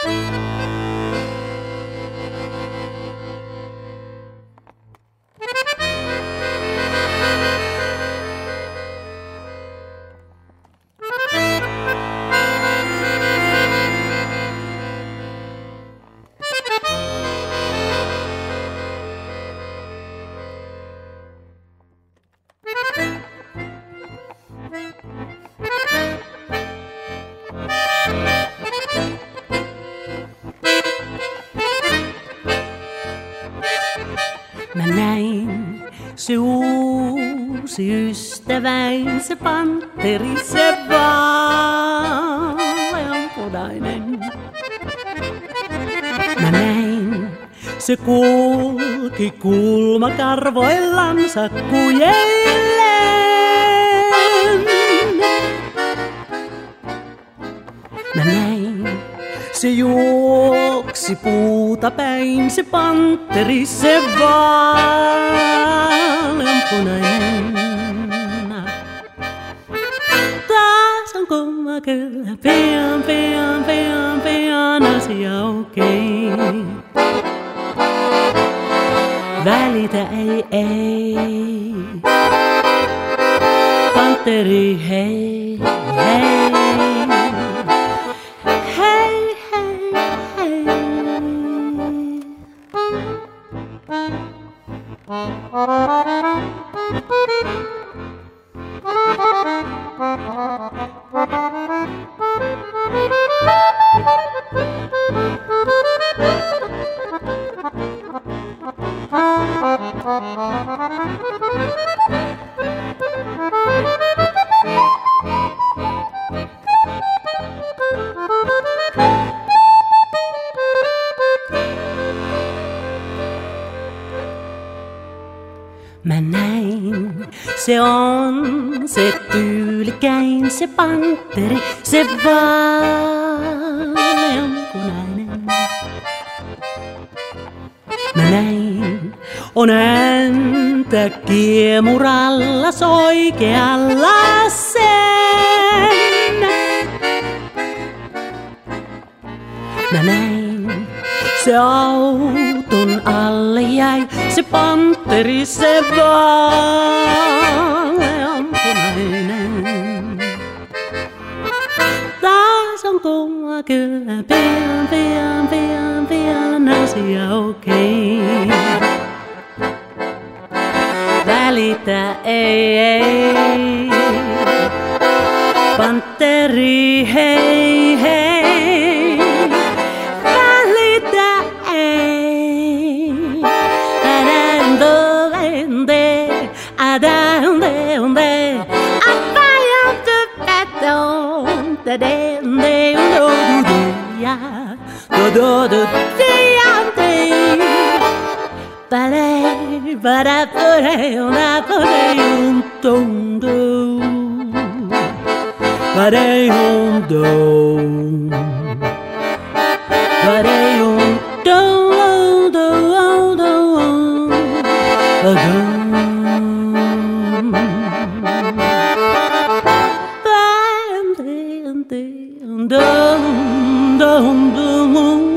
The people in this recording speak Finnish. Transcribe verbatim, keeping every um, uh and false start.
Mä näin se uusi ystäväin, se panteri, se vaaleanpunainen. Mä näin se kulki kulmakarvoillansa kujellen. Mä näin se juoksi puuta päin, se panteri, se vaaleanpunainen. Taas on kumma kyllä, pian, pian, pian, pian asia okei. Okay. Välitä ei, ei, panteri, hei, hei. Mä näin, se on se tyylikäin, se panteri, se vaaleanpunainen. Mä näin, on ääntä kiemuralla soikealla sen. Mä näin, se auton alle jäi, se panteri, se vaaleanpunainen. Taas on kumma kyllä, pian, pian, pian, pian asia okei. Okay. Välitä ei, ei, panteri, hei, hei. Välitä ei, adando vende, adande onde, apayam tu paton, tadende uno dudia, do do diante. Pare, para pore, una pore un tondo, pare un don, pare un don, don, don, don. Dum dum dum